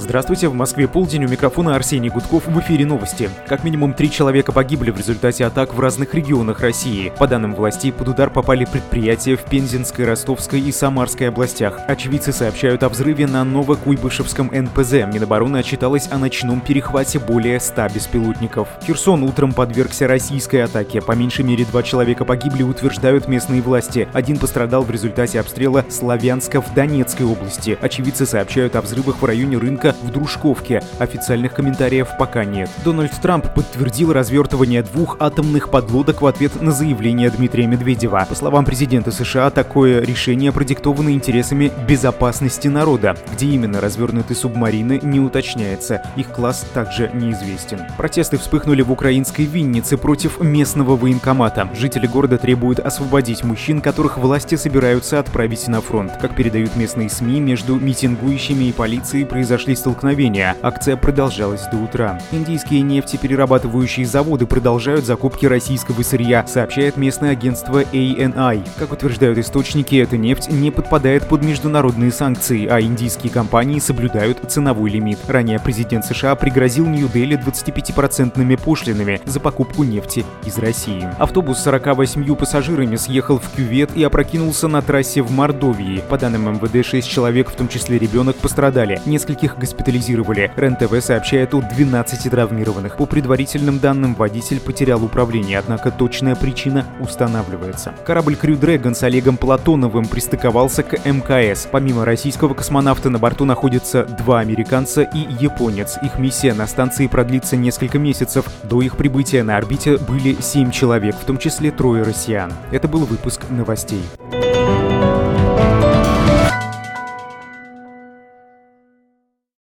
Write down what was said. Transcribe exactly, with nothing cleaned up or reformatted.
Здравствуйте, в Москве полдень, у микрофона Арсений Гудков, в эфире новости. Как минимум три человека погибли в результате атак в разных регионах России. По данным властей, под удар попали предприятия в Пензенской, Ростовской и Самарской областях. Очевидцы сообщают о взрыве на Новокуйбышевском эн пэ зэ. Минобороны отчиталась о ночном перехвате более ста беспилотников. Херсон утром подвергся российской атаке. По меньшей мере два человека погибли, утверждают местные власти. Один пострадал в результате обстрела Славянска в Донецкой области. Очевидцы сообщают о взрывах в районе рынка в Дружковке. Официальных комментариев пока нет. Дональд Трамп подтвердил развертывание двух атомных подлодок в ответ на заявление Дмитрия Медведева. По словам президента США, такое решение продиктовано интересами безопасности народа. Где именно развернуты субмарины, не уточняется. Их класс также неизвестен. Протесты вспыхнули в украинской Виннице против местного военкомата. Жители города требуют освободить мужчин, которых власти собираются отправить на фронт. Как передают местные СМИ, между митингующими и полицией произошли столкновения. Акция продолжалась до утра. Индийские нефтеперерабатывающие заводы продолжают закупки российского сырья, сообщает местное агентство эй эн ай. Как утверждают источники, эта нефть не подпадает под международные санкции, а индийские компании соблюдают ценовой лимит. Ранее президент США пригрозил Нью-Дели двадцатипятипроцентными пошлинами за покупку нефти из России. Автобус с сорока восьмью пассажирами съехал в кювет и опрокинулся на трассе в Мордовии. По данным эм вэ дэ, шесть человек, в том числе ребенок, пострадали. Нескольких госпитализировали. РЕН тэ вэ сообщает о двенадцати травмированных. По предварительным данным, водитель потерял управление, однако точная причина устанавливается. Корабль Crew Dragon с Олегом Платоновым пристыковался к эм ка эс. Помимо российского космонавта на борту находятся два американца и японец. Их миссия на станции продлится несколько месяцев. До их прибытия на орбите были семь человек, в том числе трое россиян. Это был выпуск новостей.